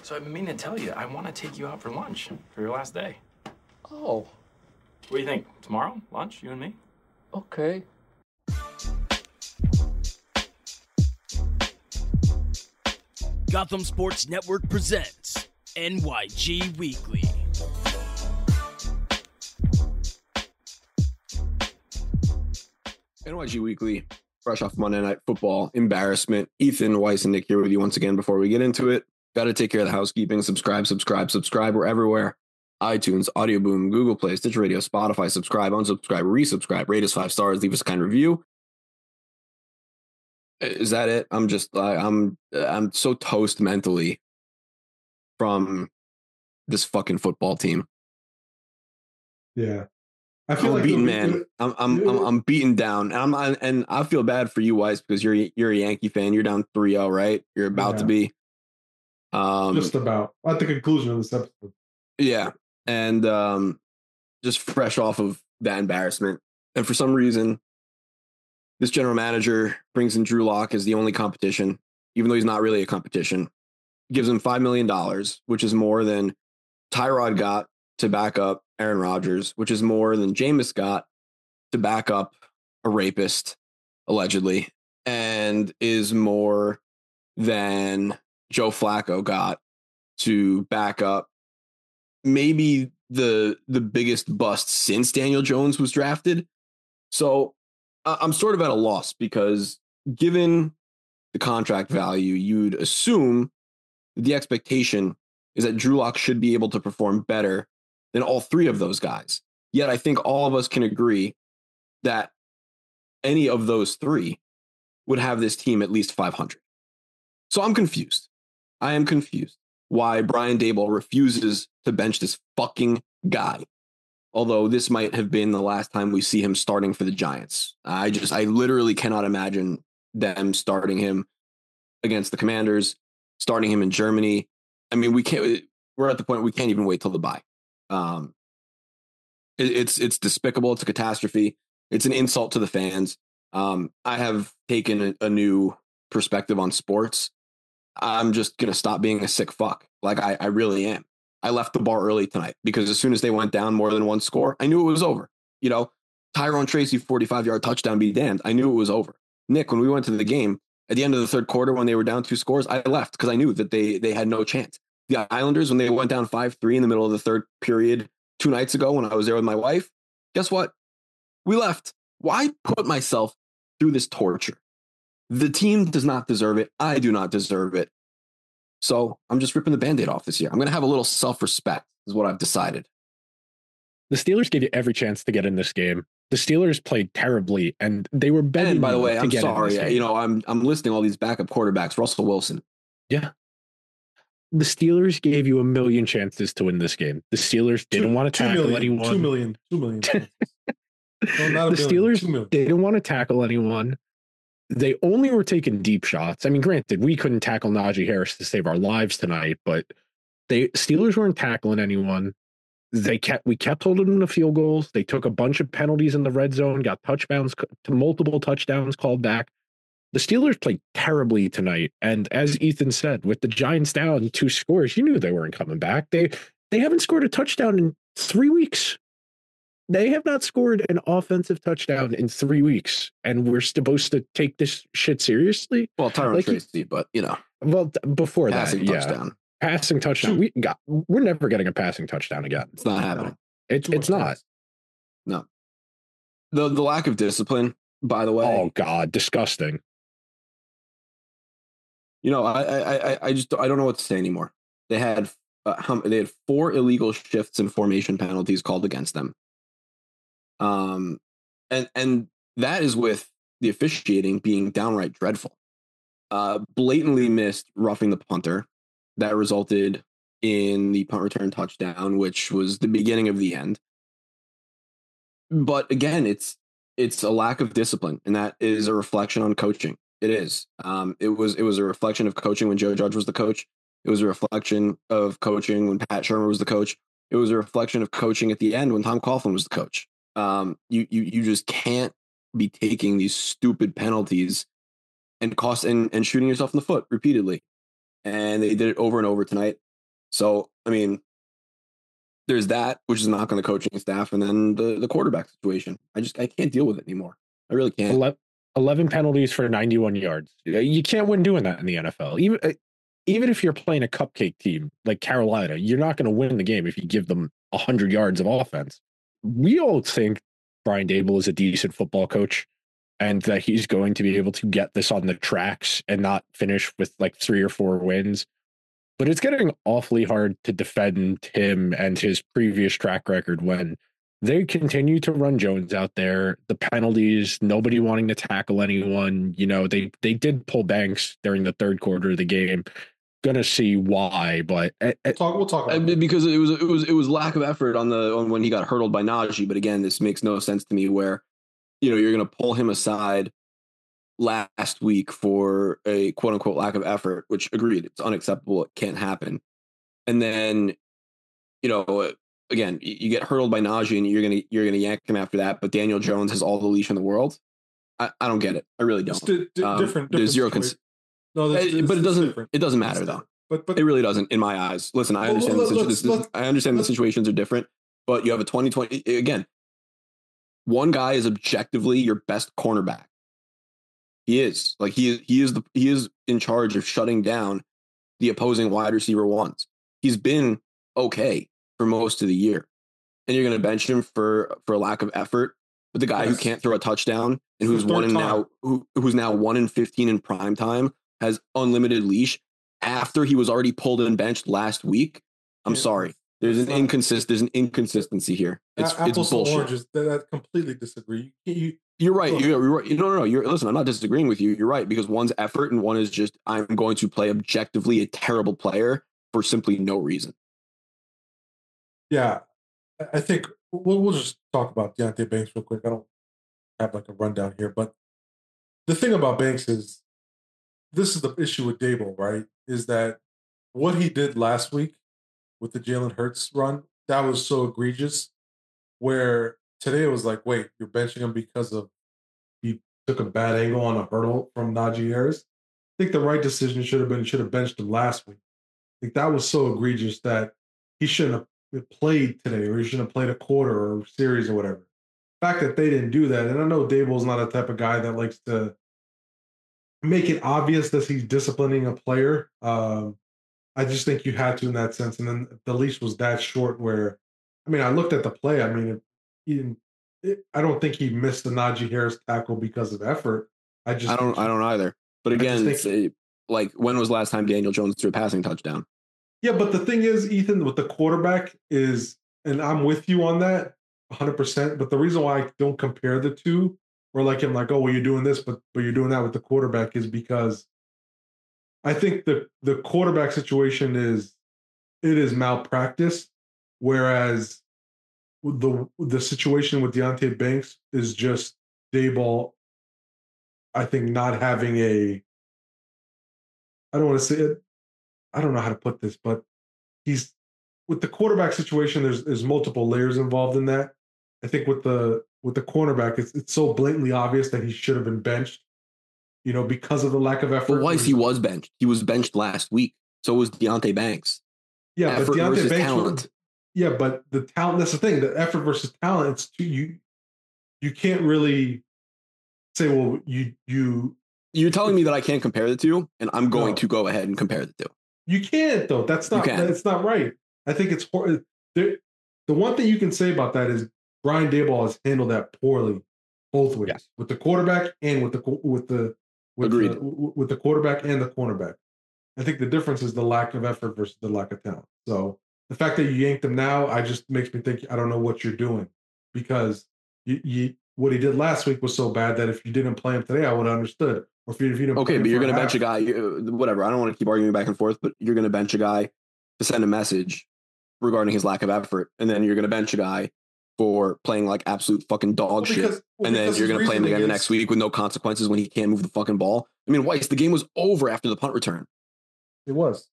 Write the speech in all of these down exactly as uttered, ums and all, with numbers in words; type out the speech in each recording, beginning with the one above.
So I've been meaning to tell you, I want to take you out for lunch for your last day. Oh. What do you think? Tomorrow? Lunch? You and me? Okay. Gotham Sports Network presents N Y G Weekly. N Y G Weekly, fresh off Monday Night Football embarrassment. Ethan, Weiss, and Nick here with you once again. Before we get into it, got to take care of the housekeeping. Subscribe, subscribe, subscribe. We're everywhere. iTunes, Audio Boom, Google Play, Stitcher Radio, Spotify. Subscribe, unsubscribe, resubscribe. Rate us five stars. Leave us a kind review. Is that it? I'm just, uh, I'm, I'm so toast mentally from this fucking football team. Yeah, I feel I'm like beaten, we- man. I'm, I'm, I'm, I'm beaten down, and I'm, I, and I feel bad for you, Weiss, because you're, you're a Yankee fan. You're down three oh, right? You're about Yeah. to be. Um, just about at the conclusion of this episode. yeah, and um, just fresh off of that embarrassment, and for some reason, this general manager brings in Drew Lock as the only competition, even though he's not really a competition. Gives him five million dollars, which is more than Tyrod got to back up Aaron Rodgers, which is more than Jameis got to back up a rapist, allegedly, and is more than Joe Flacco got to back up maybe the the biggest bust since Daniel Jones was drafted. So I'm sort of at a loss because given the contract value, you'd assume the expectation is that Drew Lock should be able to perform better than all three of those guys. Yet I think all of us can agree that any of those three would have this team at least five hundred. So I'm confused. I am confused why Brian Daboll refuses to bench this fucking guy. Although this might have been the last time we see him starting for the Giants. I just, I literally cannot imagine them starting him against the Commanders, starting him in Germany. I mean, we can't, we're at the point we can't even wait till the bye. Um, it, it's, it's despicable. It's a catastrophe. It's an insult to the fans. Um, I have taken a, a new perspective on sports. I'm just going to stop being a sick fuck. Like I, I really am. I left the bar early tonight because as soon as they went down more than one score, I knew it was over. You know, Tyrone Tracy, forty-five yard touchdown, be damned. I knew it was over. Nick, when we went to the game at the end of the third quarter, when they were down two scores, I left because I knew that they, they had no chance. The Islanders, when they went down five three in the middle of the third period two nights ago, when I was there with my wife, guess what? We left. Why put myself through this torture? The team does not deserve it. I do not deserve it. So I'm just ripping the Band-Aid off this year. I'm going to have a little self-respect is what I've decided. The Steelers gave you every chance to get in this game. The Steelers played terribly, and they were begging. And by the way, to I'm get sorry. in this game. You know, I'm I'm listing all these backup quarterbacks. Russell Wilson. Yeah. The Steelers gave you a million chances to win this game. The Steelers didn't Two- want to two tackle million, anyone. Two million. Two million. No, not a The billion, Steelers two million. didn't want to tackle anyone. They only were taking deep shots. I mean, granted, we couldn't tackle Najee Harris to save our lives tonight, but they Steelers weren't tackling anyone. They kept we kept holding them to field goals. They took a bunch of penalties in the red zone, got touchdowns to multiple touchdowns called back. The Steelers played terribly tonight, and as Ethan said, with the Giants down two scores, you knew they weren't coming back. They they haven't scored a touchdown in three weeks. They have not scored an offensive touchdown in three weeks, and we're supposed to take this shit seriously. Well, Tyrone Like he- Tracy, but you know, Well, th- before passing that, yeah, touchdown. passing touchdown. We got. We're never getting a passing touchdown again. It's not happening. It, Too it's much not. times. No. The the lack of discipline, by the way. Oh God, disgusting. You know, I I I I just I don't know what to say anymore. They had uh, hum, they had four illegal shifts and formation penalties called against them. Um, and and that is with the officiating being downright dreadful. Uh, blatantly missed roughing the punter that resulted in the punt return touchdown, which was the beginning of the end. But again, it's it's a lack of discipline, and that is a reflection on coaching. It is. Um, it was it was a reflection of coaching when Joe Judge was the coach. It was a reflection of coaching when Pat Shermer was the coach. It was a reflection of coaching at the end when Tom Coughlin was the coach. Um, you you you just can't be taking these stupid penalties and cost and, and shooting yourself in the foot repeatedly. And they did it over and over tonight. So, I mean, there's that, which is not on the coaching staff, and then the, the quarterback situation. I just I can't deal with it anymore. I really can't. eleven, eleven penalties for ninety-one yards. You can't win doing that in the N F L. Even even if you're playing a cupcake team like Carolina, you're not going to win the game if you give them one hundred yards of offense. We all think Brian Daboll is a decent football coach and that he's going to be able to get this on the tracks and not finish with like three or four wins. But it's getting awfully hard to defend him and his previous track record when they continue to run Jones out there. The penalties, nobody wanting to tackle anyone. You know, they they did pull Banks during the third quarter of the game. Gonna see why, but uh, We'll talk. We'll talk about I that. mean, because it was it was it was lack of effort on the on when he got hurdled by Najee. But again, this makes no sense to me. Where you know you're going to pull him aside last week for a quote unquote lack of effort, which agreed, it's unacceptable. It can't happen. And then, you know, again, you get hurdled by Najee and you're gonna you're gonna yank him after that. But Daniel Jones has all the leash in the world. I, I don't get it. I really don't. It's di- di- Um, different. there's different zero. situation. Cons- no, that's, Eh, it's, but it it's doesn't. different. It doesn't It's matter though. different. But but It really doesn't in my eyes. Listen, I Well, understand. well, the let's- situ- this, this, let's- I understand the let's- situations are different, but you have a twenty twenty again. One guy is objectively your best cornerback. He is like he is. He is the he is in charge of shutting down the opposing wide receiver ones. He's been okay for most of the year, and you're going to bench him for for a lack of effort. But the guy Yes. who can't throw a touchdown and For who's the one third in time. now who who's now one in fifteen in prime time has unlimited leash after he was already pulled and benched last week. I'm Yeah, sorry. There's it's an not- inconsist. There's an inconsistency here. It's A- apples it's to bullshit. oranges. That, that completely disagree. You, you, You're right. Look. You're, you're right. No, no, no. You're listen. I'm not disagreeing with you. You're right because one's effort and one is just I'm going to play objectively a terrible player for simply no reason. yeah, I- I think we'll we'll just talk about Deontay Banks real quick. I don't have like a rundown here, but the thing about Banks is this is the issue with Dable, right? Is that what he did last week with the Jalen Hurts run, that was so egregious. Where today it was like, wait, you're benching him because of he took a bad angle on a hurdle from Najee Harris. I think the right decision should have been should have benched him last week. I think that was so egregious that he shouldn't have played today, or he shouldn't have played a quarter or series or whatever. The fact that they didn't do that, and I know Dable's not a type of guy that likes to make it obvious that he's disciplining a player. Um, I just think you had to in that sense. And then the leash was that short where, I mean, I looked at the play. I mean, it, he didn't, it, I don't think he missed the Najee Harris tackle because of effort. I just I don't. think- I don't either. But I just again, think- it's a, like when was the last time Daniel Jones threw a passing touchdown? Yeah, but the thing is, Ethan, with the quarterback is, and I'm with you on that one hundred percent. But the reason why I don't compare the two, or like him, like, oh, well, you're doing this, but but you're doing that with the quarterback, is because I think the the quarterback situation is it is malpractice, whereas the the situation with Deontay Banks is just Dayball. I think not having a. I don't want to say it. I don't know how to put this, but he's with the quarterback situation. There's there's multiple layers involved in that. I think with the with the cornerback, it's it's so blatantly obvious that he should have been benched. You know, because of the lack of effort. But Weiss, he was benched. He was benched last week. So was Deontay Banks. Yeah, Effort but Deontay versus Banks. talent. Yeah, but the talent. That's the thing. The effort versus talent. It's too, you. You can't really say, well, you you You're telling me that I can't compare the two, and I'm going No. to go ahead and compare the two. You can't though. That's not. You can. That's not right. I think it's hor- there. The one thing you can say about that is Brian Daboll has handled that poorly, both ways, Yes. with the quarterback and with the co- with the with Agreed. the, w- with the quarterback and the cornerback. I think the difference is the lack of effort versus the lack of talent. So the fact that you yanked him now, I just makes me think I don't know what you're doing because you, you what he did last week was so bad that if you didn't play him today, I would have understood. Or if you, if you didn't play Okay, him but you're for going to half- bench a guy, you- whatever. I don't want to keep arguing back and forth, but you're going to bench a guy to send a message regarding his lack of effort. And then you're going to bench a guy for playing like absolute fucking dog Well, shit. because- well, and then because you're his going to play him again reasoning the is- next week with no consequences when he can't move the fucking ball. I mean, Weiss, the game was over after the punt return. It was.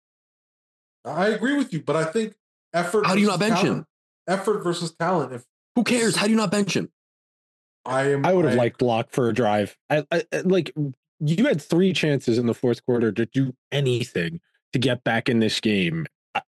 I agree with you, but I think effort. How do you versus not bench talent, him? Effort versus talent. If Who cares? How do you not bench him? I am, I would have liked Block for a drive. I, I, I- like you had three chances in the fourth quarter to do anything to get back in this game. I,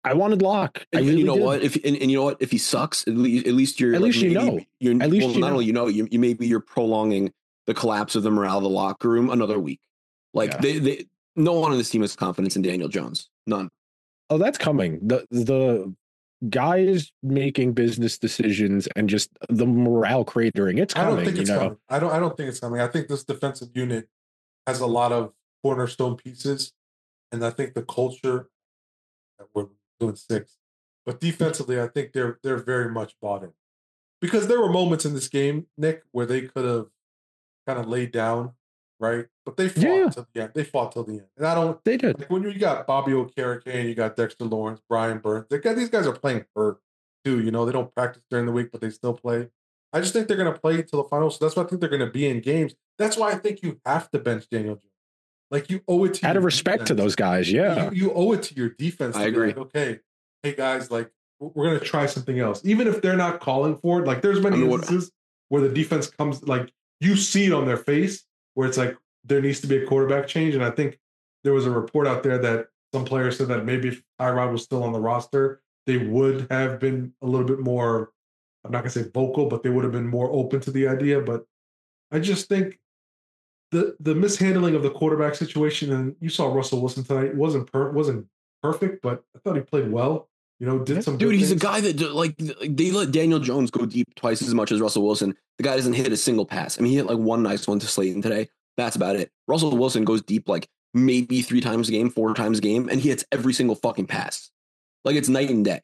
I wanted Locke. I And, really you know did. what? If and, and you know what? If he sucks, at least at least you're At like, least you maybe know. You're, At least well, you not know. only you know, you, you maybe you're prolonging the collapse of the morale of the locker room another week. Like Yeah. they, they, no one on this team has confidence in Daniel Jones. None. Oh, that's coming. The the guys making business decisions and just the morale cratering. It's I coming. don't think it's you know? coming. I don't. I don't think it's coming. I think this defensive unit has a lot of cornerstone pieces, and I think the culture. We're doing six, but defensively, I think they're they're very much bought in because there were moments in this game, Nick, where they could have kind of laid down, right? But they fought Yeah. till the end. They fought till the end, and I don't. They did. Like when you got Bobby Okereke and you got Dexter Lawrence, Brian Burns, they got, these guys are playing hurt too. You know, they don't practice during the week, but they still play. I just think they're going to play till the finals. So that's why I think they're going to be in games. That's why I think you have to bench Daniel Jones. Like you owe it to Out your of respect defense. to those guys, yeah. You, you owe it to your defense. To I be agree. Like, okay, hey guys, like we're going to try something else, even if they're not calling for it. Like there's many I mean, what- instances where the defense comes, like you see it on their face, where it's like there needs to be a quarterback change. And I think there was a report out there that some players said that maybe if Tyrod was still on the roster, they would have been a little bit more, I'm not going to say vocal, but they would have been more open to the idea. But I just think the the mishandling of the quarterback situation, and you saw Russell Wilson tonight, wasn't per, wasn't perfect, but I thought he played well. You know, did some Dude, good he's things. a guy that like they let Daniel Jones go deep twice as much as Russell Wilson. The guy doesn't hit a single pass. I mean, he hit like one nice one to Slayton today. That's about it. Russell Wilson goes deep like maybe three times a game, four times a game, and he hits every single fucking pass. Like it's night and day.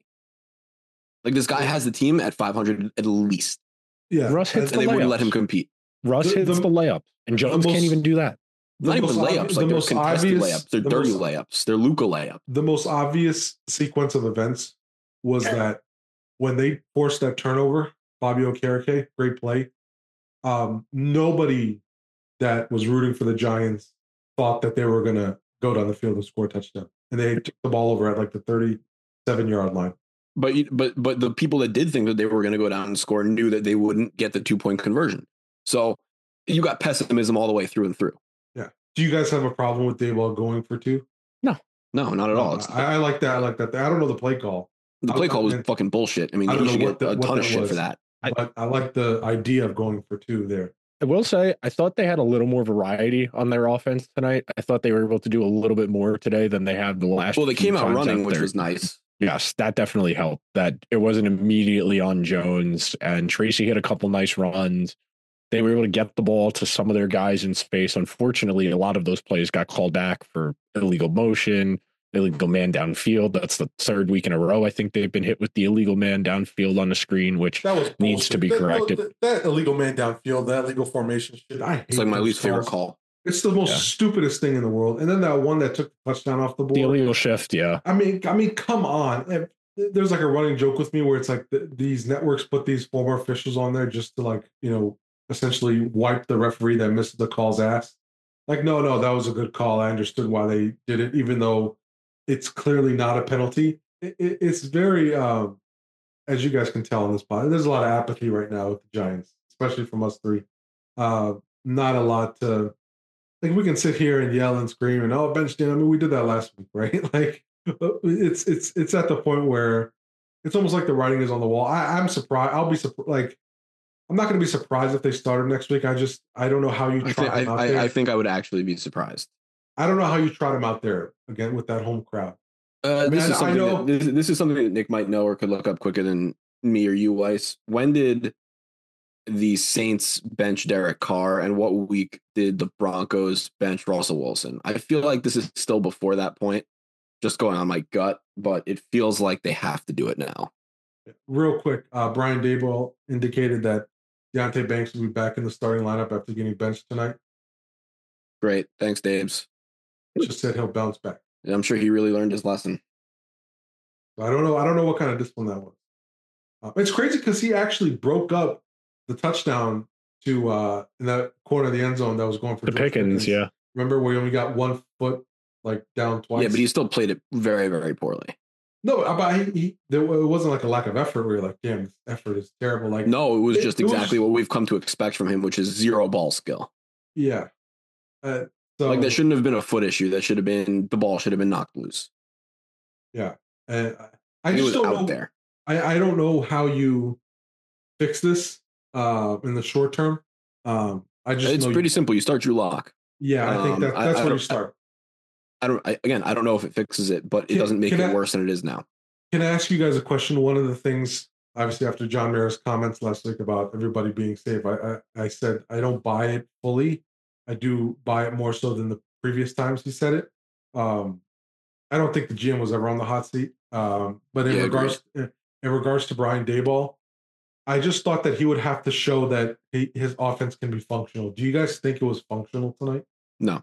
Like this guy has the team at five hundred at least, Yeah, Russ hits and the they wouldn't layups. let him compete. Russ The- hits the- the, layups, and Jones most- can't even do that. the Not even most layups. obvi- Like the they're most contested obvious- layups. They're the dirty most- layups. They're Luka layups. the most obvious sequence of events was that when they forced that turnover, Bobby Okereke, great play. Um, nobody that was rooting for the Giants thought that they were going to go down the field and score a touchdown, and they took the ball over at like the thirty-seven yard line. But you- but but the people that did think that they were going to go down and score knew that they wouldn't get the two point conversion. So you got pessimism all the way through and through. Yeah. Do you guys have a problem with Dayball going for two? No, not at all. It's, I, I like that. I like that. I don't know the play call, the play I- call was I- fucking bullshit. I mean, I don't he should know get what the- a what ton of that shit was. for that. I- but I like the idea of going for two there. I will say, I thought they had a little more variety on their offense tonight. I thought they were able to do a little bit more today than they had the last. Well, they few came out times running, out which there. was nice. Yes, that definitely helped. That it wasn't immediately on Jones, and Tracy hit a couple nice runs. They were able to get the ball to some of their guys in space. Unfortunately, a lot of those plays got called back for illegal motion, illegal man downfield. That's the third week in a row I think they've been hit with the illegal man downfield on the screen, which That was needs to bullshit. be That- corrected. That, that illegal man downfield, that illegal formation shit. I hate It's like my those least favorite calls. call. It's the most Yeah. stupidest thing in the world. And then that one that took the touchdown off the board. The illegal shift, yeah. I mean, I mean, come on. If- There's like a running joke with me where it's like the, these networks put these former officials on there just to like, you know, essentially wipe the referee that missed the call's ass. Like, no, no, that was a good call. I understood why they did it, even though it's clearly not a penalty. It, it, it's very, um, as you guys can tell in this pod, there's a lot of apathy right now with the Giants, especially from us three. Uh, not a lot to, like, we can sit here and yell and scream and, oh, bench Dan. I mean, we did that last week, right? Like, it's it's it's at the point where it's almost like the writing is on the wall. I, I'm surprised. I'll be surprised. Like, I'm not going to be surprised if they started next week. I just I don't know how you I try think them out I, there. I, I, I think I would actually be surprised. don't know how you try them out there again with that home crowd. Uh, mean, this I- is I something. know- That, this, this is something that Nick might know or could look up quicker than me or you, Weiss. When did the Saints bench Derek Carr, and what week did the Broncos bench Russell Wilson? I feel like this is still before that point. Just going on my gut, but it feels like they have to do it now. Real quick, uh, Brian Daboll indicated that Deontay Banks will be back in the starting lineup after getting benched tonight. Great, thanks, Daves. Just said he'll bounce back. And I'm sure he really learned his lesson. So I don't know. I don't know what kind of discipline that was. Uh, it's crazy because he actually broke up the touchdown to uh, in that corner of the end zone that was going for The George Pickens, yeah. Remember where he only got one foot like down twice? Yeah, but he still played it very, very poorly. no, but he, he there it wasn't like a lack of effort where you're like, damn, this effort is terrible. Like, No, it was It- just it was- exactly what we've come to expect from him, which is zero ball skill. yeah. Uh, so Like that shouldn't have been a foot issue. That should have been the ball should have been knocked loose. yeah, And I, I He just was don't out know. there. I, I don't know how you fix this uh, in the short term. Um, I just It's know. pretty You, simple. You start Drew Lock. yeah, I think Um, that I, that's I where you don't- start. I don't. I, again, I don't know if it fixes it, but it Can- doesn't make can it I- worse than it is now. Can I ask you guys a question? One of the things, obviously, after John Mara's comments last week about everybody being safe, I, I, I said I don't buy it fully. I do buy it more so than the previous times he said it. Um, I don't think the G M was ever on the hot seat. Um, but in Yeah, regards in regards to Brian Daboll, I just thought that he would have to show that he, his offense can be functional. Do you guys think it was functional tonight? No,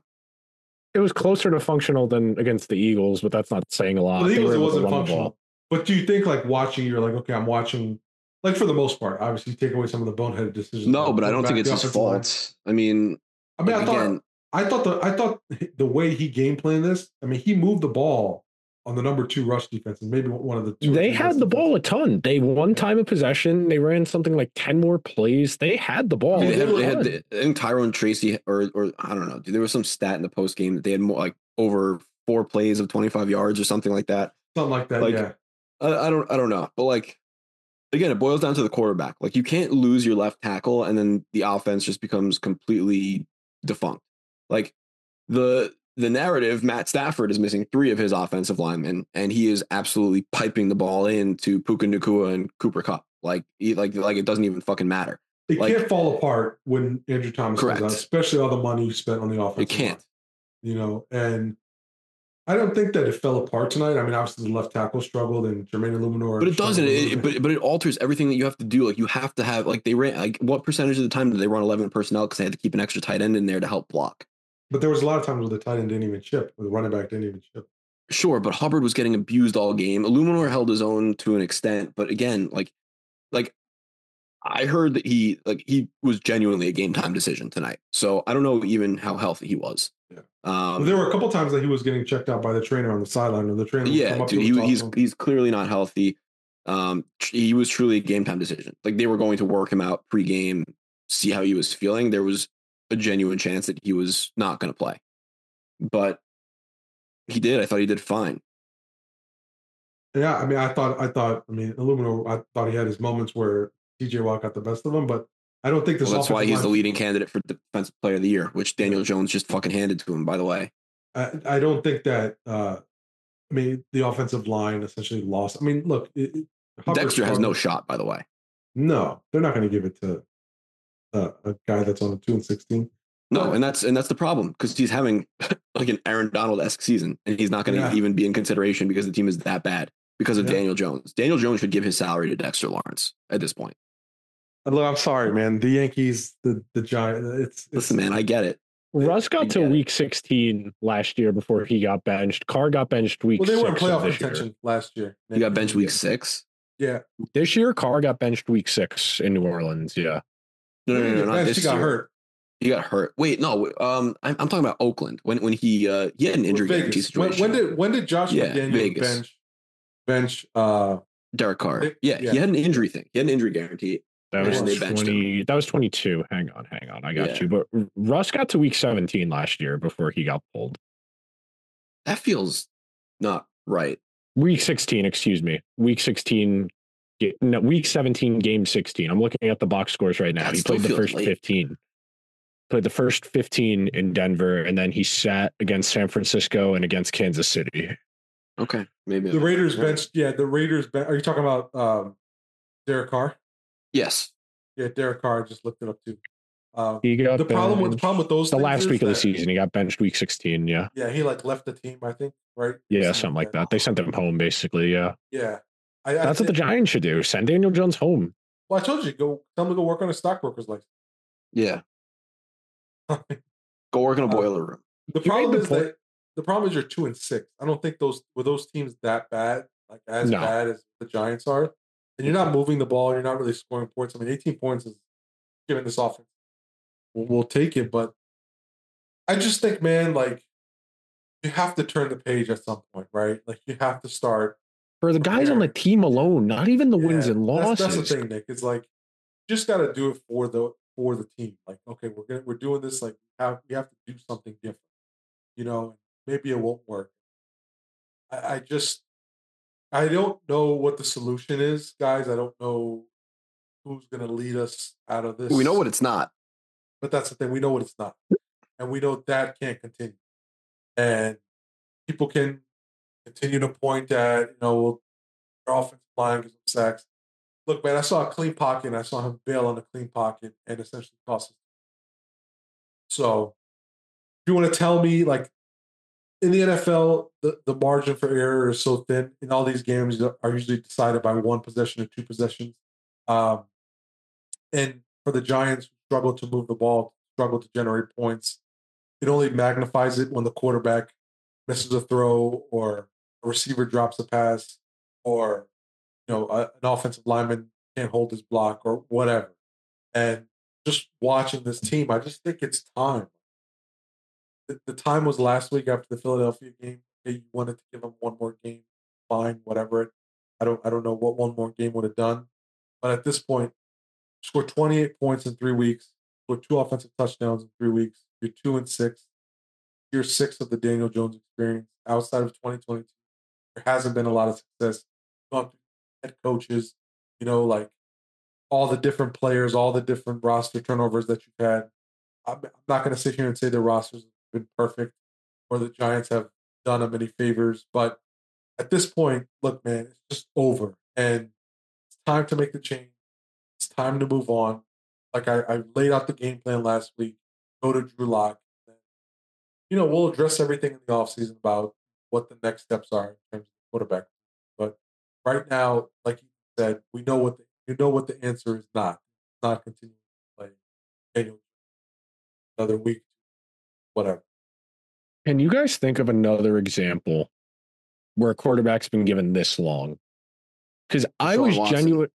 It was closer to functional than against the Eagles, but that's not saying a lot. For the They Eagles, were it able to wasn't run the functional. ball. But do you think, like, watching, you're like, okay, I'm watching, like, for the most part, obviously, you take away some of the boneheaded decisions. no, like but I don't think quarterback, it's the his offensive line. fault. I mean, I mean, like, I thought, again, I thought the, I thought the way he game planned this. I mean, he moved the ball on the number two rush defense, and maybe one of the two. or They three had best the ball defenses. a ton. They won time of possession. They ran something like ten more plays. They had the ball. I mean, they had, were- they had the, I think Tyrone Tracy or or I don't know. Dude, there was some stat in the post game that they had more like over four plays of twenty-five yards or something like that. Something like that, Like, yeah. I, I don't I don't know, but like again, it boils down to the quarterback. Like you can't lose your left tackle and then the offense just becomes completely defunct. Like the the narrative, Matt Stafford is missing three of his offensive linemen, and he is absolutely piping the ball into Puka Nacua and Cooper Kupp. Like he, like like it doesn't even fucking matter. It Like- can't fall apart when Andrew Thomas Correct. comes out, especially all the money you spent on the offensive It can't. line. You know, and I don't think that it fell apart tonight. I mean, obviously the left tackle struggled and Jermaine Illuminor. But it doesn't. struggled a It, little it- bit. but but it alters everything that you have to do. Like you have to have like they ran like what percentage of the time did they run eleven personnel because they had to keep an extra tight end in there to help block? But there was a lot of times where the tight end didn't even chip, or the running back didn't even chip. Sure, but Hubbard was getting abused all game. Illuminor held his own to an extent, but again, like like I heard that he like he was genuinely a game time decision tonight. So I don't know even how healthy he was. Yeah. Um, But there were a couple times that he was getting checked out by the trainer on the sideline, or the trainer would yeah, come up dude, to he, him and he's talk to him. he's clearly not healthy. Um, tr- he was truly a game time decision. Like they were going to work him out pre-game, see how he was feeling. There was a genuine chance that he was not going to play, but he did. I thought he did fine. Yeah, I mean, I thought, I thought, I mean, Illumino, I thought he had his moments where T J Watt got the best of him, but I don't think this. Well, that's why offensive he's the line- leading candidate for defensive player of the year, which Daniel Jones just fucking handed to him. By the way, I, I don't think that. Uh, I mean, the offensive line essentially lost. I mean, look, it, it- Hubbard Dexter has no struggled. shot. By the way, No, they're not going to give it to uh, a guy that's on a two and sixteen. no, But- and that's and that's the problem because he's having like an Aaron Donald esque season, and he's not going to Yeah. even be in consideration because the team is that bad because of Yeah. Daniel Jones. Daniel Jones should give his salary to Dexter Lawrence at this point. Look, I'm sorry, man. The Yankees, the the Giants. It's, it's Listen, man, I get it. Russ got to get it. week sixteen last year before he got benched. Carr got benched week well, they were in six of playoff this year. contention last year. He got benched week six. Yeah, This year, Carr got benched week six in New Orleans. Yeah. No, no, no, no, not Benched, this he got year. hurt. He got hurt. Wait, no. Um, I'm, I'm talking about Oakland when when he uh he had an injury guarantee Vegas. When, situation. when did when did Josh Yeah, McDaniels Vegas. bench bench? Uh, Derek Carr. They- Yeah, yeah. he had an injury thing. He had an injury guarantee. That Yeah, was they benched twenty. That was twenty-two. Hang on, hang on. I got Yeah. you. But Russ got to week seventeen last year before he got pulled. That feels not right. Week sixteen, excuse me. Week sixteen. ga- No, week seventeen, game sixteen. I'm looking at the box scores right now. That He still played the feels first late. fifteen. Played the first fifteen in Denver, and then he sat against San Francisco and against Kansas City. Okay, maybe the Raiders Yeah. benched. Yeah, the Raiders. Ben- Are you talking about um, Derek Carr? Yes. Yeah, Derek Carr. I just looked it up too. Um, He got the problem with the benched problem with those the things last is week of the that- season. He got benched week sixteen. Yeah, Yeah, he like left the team. I think right. yeah, something like that. They sent him home basically. Yeah, Yeah, I, I that's what the think- Giants should do. Send Daniel Jones home. Well, I told you, go tell him to go work on a stockbroker's license. Yeah. Go work in a Uh, boiler room. The You made problem the is point- that the problem is you're two and six. I don't think those were those teams that bad, like as No. bad as the Giants are. And you're not moving the ball. You're not really scoring points. I mean, eighteen points is given this offense. We'll, we'll take it, but I just think, man, like you have to turn the page at some point, right? Like you have to start. For the guys on the team alone, not even the wins Yeah, and that's- losses. That's, the thing, Nick. It's like you just got to do it for the for the team. Like, okay, we're gonna, we're doing this. Like, we have we have to do something different. You know, maybe it won't work. I, I just I don't know what the solution is, guys. I don't know who's going to lead us out of this. We know what it's not. But that's the thing. We know what it's not. And we know that can't continue. And people can continue to point at, you know, well, their offensive line gives them sacks. Look, man, I saw a clean pocket, and I saw him bail on a clean pocket and essentially cost us. So if you want to tell me, like, in the N F L, the, the margin for error is so thin. In all these games are usually decided by one possession or two possessions. Um, and for the Giants, who struggle to move the ball, struggle to generate points, it only magnifies it when the quarterback misses a throw or a receiver drops a pass or, you know, a, an offensive lineman can't hold his block or whatever. And just watching this team, I just think it's time. The, the time was last week after the Philadelphia game. You wanted to give them one more game, fine, whatever. I don't, I don't know what one more game would have done, but at this point, scored twenty-eight points in three weeks, scored two offensive touchdowns in three weeks. You're two and six. Year six of the Daniel Jones experience. Outside of twenty twenty-two, there hasn't been a lot of success. Gone through head coaches, you know, like all the different players, all the different roster turnovers that you've had. I'm not going to sit here and say the rosters have been perfect or the Giants have done them any favors, but at this point, look, man, it's just over, and it's time to make the change. It's time to move on. Like I, I laid out the game plan last week. Go to Drew Lock. You know, we'll address everything in the offseason about what the next steps are in terms of the quarterback. But right now, like you said, we know what the, you know what the answer is not. It's not continuing to play Daniel another week, whatever. Can you guys think of another example where a quarterback's been given this long? Because I was genuine.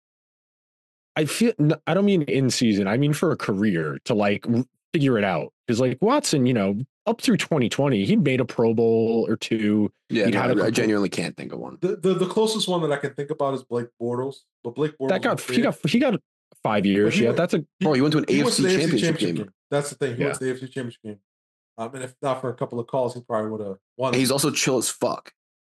I feel, I don't mean in season, I mean for a career to like figure it out. Because like Watson, you know, up through twenty twenty, he'd made a Pro Bowl or two. Yeah, no, had a I, I genuinely can't think of one. The, the the closest one that I can think about is Blake Bortles. But Blake Bortles that got he got he got five years. Yeah, went, that's a bro. He went to an he A F C, to championship, championship game. game. That's the thing. He yeah. went to the A F C championship game. Um, and if not for a couple of calls, he probably would have won. And he's also chill as fuck.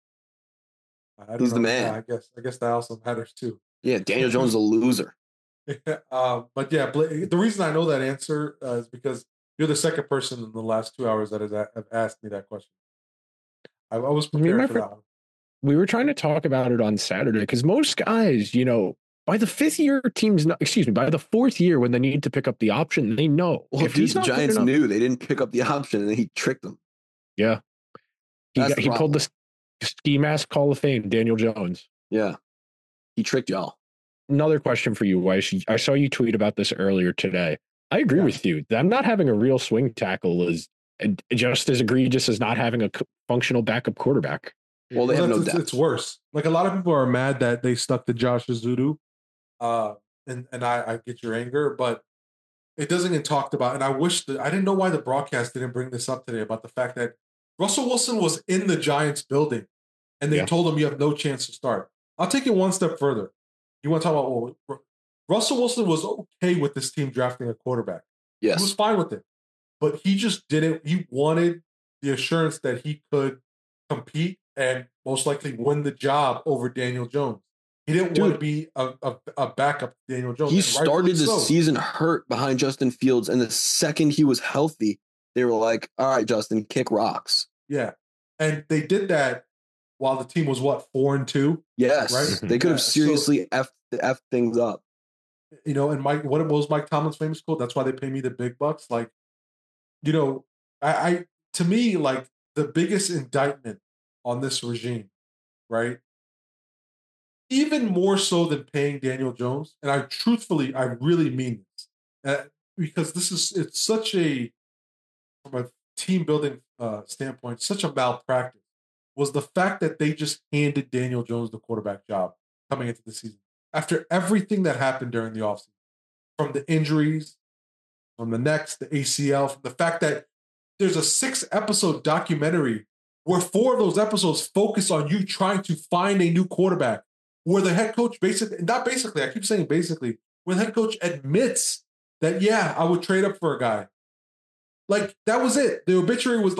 I don't he's know. the man. Yeah, I guess I guess that also matters too. Yeah, Daniel Jones is a loser. um, but yeah, Blake, the reason I know that answer uh, is because you're the second person in the last two hours that has have asked me that question. I, I was prepared I mean, for friend, that one. We were trying to talk about it on Saturday because most guys, you know, by the fifth year, teams, not, excuse me, by the fourth year when they need to pick up the option, they know. Well, if dude, he's the not Giants enough, knew they didn't pick up the option, and he tricked them. Yeah, he That's got, the he problem. pulled the ski mask Hall of Fame, Daniel Jones. Yeah, he tricked y'all. Another question for you, Weiss. I saw you tweet about this earlier today. I agree Yeah. with you. Them not having a real swing tackle is just as egregious as not having a functional backup quarterback. Well, they have no it's, depth. It's worse. Like a lot of people are mad that they stuck to Josh Azudu, uh, and and I, I get your anger, but it doesn't get talked about. And I wish that I didn't know why the broadcast didn't bring this up today about the fact that Russell Wilson was in the Giants building, and they Yeah. told him you have no chance to start. I'll take it one step further. You want to talk about well, Russell Wilson was okay with this team drafting a quarterback. Yes, He was fine with it, but he just didn't. He wanted the assurance that he could compete and most likely win the job over Daniel Jones. He didn't Dude. want to be a, a, a backup to Daniel Jones. he and started rightfully the so. season hurt behind Justin Fields, and the second he was healthy, they were like, "All right, Justin, kick rocks." Yeah, and they did that while the team was what four and two. Yes, Right? they could have Yeah, so- seriously f f things up. You know, and Mike, what was Mike Tomlin's famous quote? That's why they pay me the big bucks. Like, you know, I, I to me, like the biggest indictment on this regime, right? Even more so than paying Daniel Jones, and I truthfully, I really mean this, uh, because this is it's such a from a team building uh, standpoint, such a malpractice. Was the fact that they just handed Daniel Jones the quarterback job coming into the season after everything that happened during the offseason, from the injuries, from the necks, the A C L, from the fact that there's a six episode documentary where four of those episodes focus on you trying to find a new quarterback, where the head coach basically, not basically, I keep saying basically, where the head coach admits that, yeah, I would trade up for a guy. Like, that was it. The obituary was like,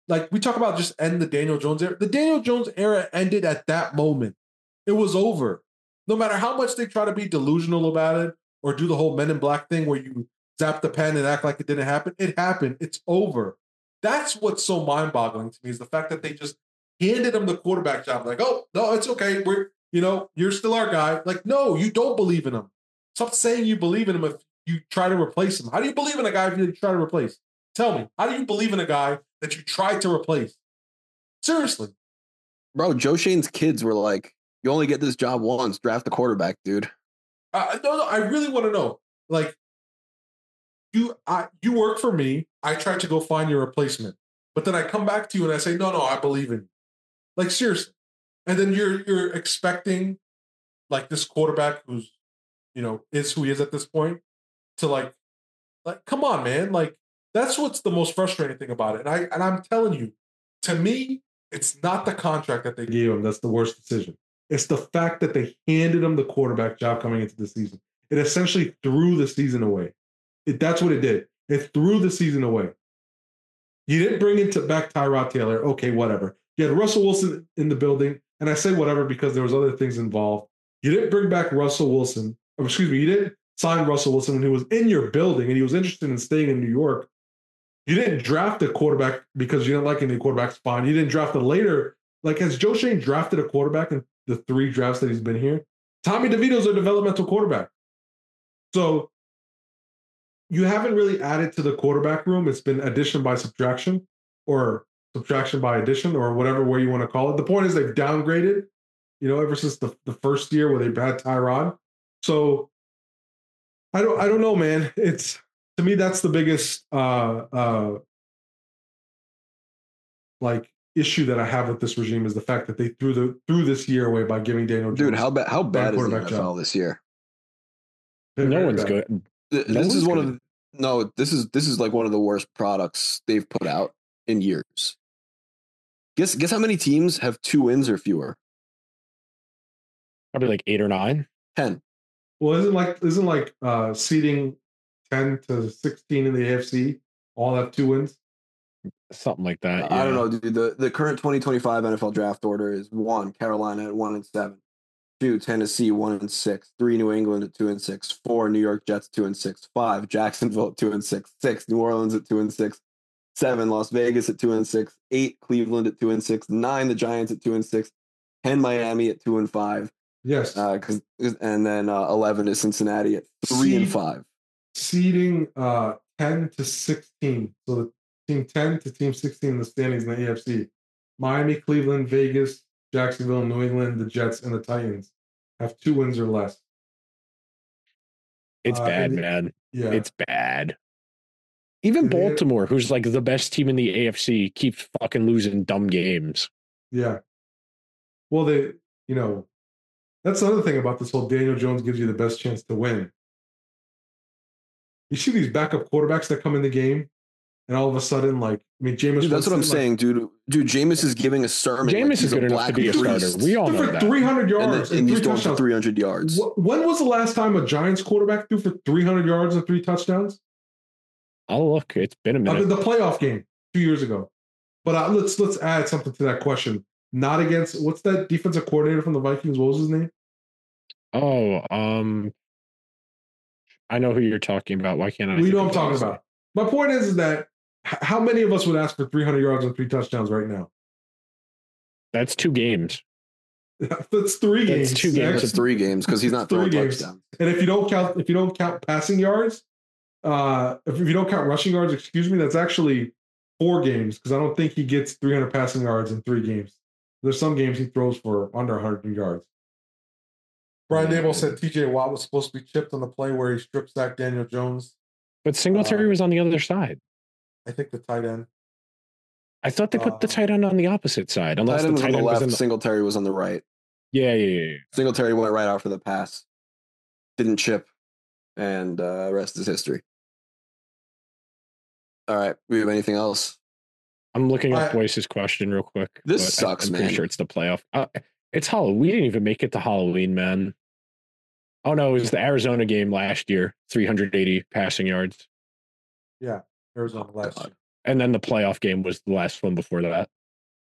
like we talk about just end the Daniel Jones era. The Daniel Jones era ended at that moment. It was over. No matter how much they try to be delusional about it or do the whole Men in Black thing where you zap the pen and act like it didn't happen, it happened. It's over. That's what's so mind-boggling to me is the fact that they just handed him the quarterback job. Like, oh, no, it's okay. We're, you know, you're still our guy. Like, no, you don't believe in him. Stop saying you believe in him if you try to replace him. How do you believe in a guy if you try to replace? Tell me, how do you believe in a guy that you tried to replace? Seriously. Bro, Joe Shane's kids were like, you only get this job once. Draft the quarterback, dude. Uh, no, no, I really want to know. Like, you I, you work for me. I try to go find your replacement. But then I come back to you and I say, no, no, I believe in you. Like, seriously. And then you're you're expecting, like, this quarterback who's, you know, is who he is at this point to, like, like, come on, man. Like, that's what's the most frustrating thing about it. And, I, and I'm telling you, to me, it's not the contract that they gave him that's the worst decision. It's the fact that they handed him the quarterback job coming into the season. It essentially threw the season away. It, that's what it did. It threw the season away. You didn't bring into back Tyrod Taylor. Okay, whatever. You had Russell Wilson in the building, and I say whatever because there was other things involved. You didn't bring back Russell Wilson. Or excuse me, you didn't sign Russell Wilson when he was in your building and he was interested in staying in New York. You didn't draft a quarterback because you didn't like any quarterback spot. You didn't draft a later. Like, has Joe Shane drafted a quarterback in the three drafts that he's been here? Tommy DeVito's a developmental quarterback. So you haven't really added to the quarterback room. It's been addition by subtraction or subtraction by addition or whatever way you want to call it. The point is they've downgraded, you know, ever since the, the first year where they've had Tyrod. So I don't I don't know, man. It's to me that's the biggest uh uh like issue that I have with this regime is the fact that they threw the threw this year away by giving Daniel Jones. Dude, how bad how bad is the N F L job. this year? No one's good. This No is one's one good. of the, no, this is this is like one of the worst products they've put out in years. Guess guess how many teams have two wins or fewer? Probably like eight or nine. Ten. Well, isn't like isn't like uh seeding ten to sixteen in the A F C all have two wins? Something like that. I don't yeah. know, dude. The, the current twenty twenty-five N F L draft order is one, Carolina at one and seven, two, Tennessee one and six, three, New England at two and six, four, New York Jets two and six, five, Jacksonville at two and six, six, New Orleans at two and six, seven, Las Vegas at two and six, eight, Cleveland at two and six, nine, the Giants at two and six, ten, Miami at two and five. Yes. Uh, cause, and then uh, eleven is Cincinnati at three Seed- and five. Seeding uh ten to sixteen. So the team ten to team sixteen in the standings in the A F C. Miami, Cleveland, Vegas, Jacksonville, New England, the Jets, and the Titans have two wins or less. It's Uh, bad, and- man. Yeah. It's bad. Even And they- Baltimore, who's like the best team in the A F C, keeps fucking losing dumb games. Yeah. Well, they, you know, that's another thing about this whole Daniel Jones gives you the best chance to win. You see these backup quarterbacks that come in the game, and all of a sudden, like, I mean, Jameis. Dude, that's what I'm Winston, like, saying, dude. Dude, Jameis is giving a sermon. Jameis like is he's good enough black to be a starter. priest. We all threw know for that. three hundred and, yards then, and, and he's three throwing for touchdowns. three hundred yards. Wh- When was the last time a Giants quarterback threw for three hundred yards and three touchdowns? Oh, look, it's been a I minute. mean, the playoff game two years ago. But uh, let's let's add something to that question. Not against what's that defensive coordinator from the Vikings? What was his name? Oh, um, I know who you're talking about. Why can't I? We think know of I'm talking his name? about. My point is, is that h- how many of us would ask for three hundred yards and three touchdowns right now? That's two games. That's three That's games. two games. It's three games because he's not Three throwing games. touchdowns. And if you don't count, if you don't count passing yards, uh, if you don't count rushing yards, excuse me, that's actually four games because I don't think he gets three hundred passing yards in three games. There's some games he throws for under one hundred yards. Brian Dable said T J Watt was supposed to be chipped on the play where he strip sacked Daniel Jones. But Singletary Uh, was on the other side. I think the tight end. I thought they put the uh, tight end on the opposite side, unless Tight end the was on tight the end was left. in the. Singletary was on the right. Yeah, yeah, yeah, yeah. Singletary went right out for the pass. Didn't chip. And uh, rest is history. All right. We have anything else? I'm looking up I- Boyce's question real quick. This but I- sucks, I'm man. pretty sure it's the playoff. Uh, it's Halloween. We didn't even make it to Halloween, man. Oh no, it was the Arizona game last year. three hundred eighty passing yards. Yeah, Arizona last God. year. And then the playoff game was the last one before that.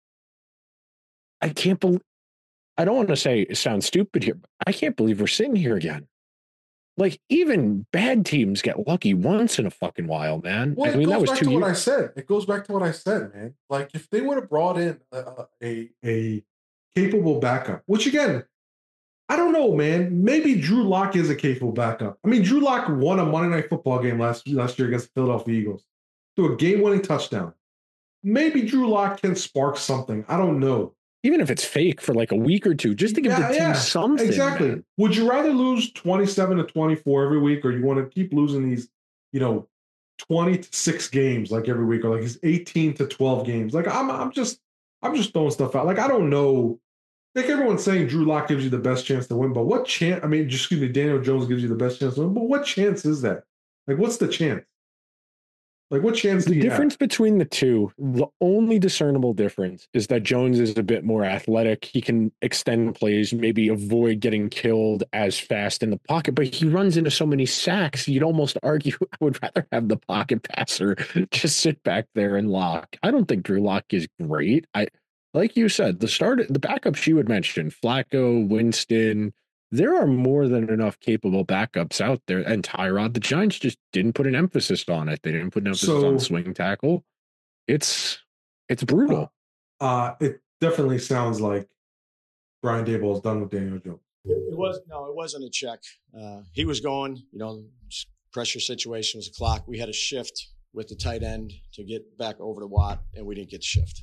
I can't believe, I don't want to say it sounds stupid here, but I can't believe we're sitting here again. Like, even bad teams get lucky once in a fucking while, man. Well, I mean, it that goes was back two to years. what I said. It goes back to what I said, man. Like, if they would have brought in a, a, a capable backup, which again, I don't know, man. Maybe Drew Lock is a capable backup. I mean, Drew Lock won a Monday Night Football game last, last year against the Philadelphia Eagles. Threw a game-winning touchdown. Maybe Drew Lock can spark something. I don't know. Even if it's fake for like a week or two, just to give yeah, the team yeah, something. Exactly. Man. Would you rather lose twenty-seven to twenty-four every week, or you want to keep losing these, you know, twenty to six games like every week, or like these eighteen to twelve games? Like I'm, I'm just, I'm just throwing stuff out. Like I don't know. Like everyone's saying, Drew Lock gives you the best chance to win, but what chance? I mean, just excuse me, Daniel Jones gives you the best chance to win, but what chance is that? Like, what's the chance? Like, what chance do The you difference have? between the two, the only discernible difference is that Jones is a bit more athletic. He can extend plays, maybe avoid getting killed as fast in the pocket, but he runs into so many sacks, you'd almost argue I would rather have the pocket passer just sit back there and lock. I don't think Drew Lock is great. I, like you said, the start, the backups you had mentioned, Flacco, Winston, there are more than enough capable backups out there. And Tyrod, the Giants just didn't put an emphasis on it. They didn't put an emphasis So- on swing tackle. It's it's brutal. Uh, it definitely sounds like Brian Daboll is done with Daniel Jones. It, it was no, it wasn't a check. Uh, he was going, you know, pressure situation was a clock. We had a shift with the tight end to get back over to Watt, and we didn't get the shift.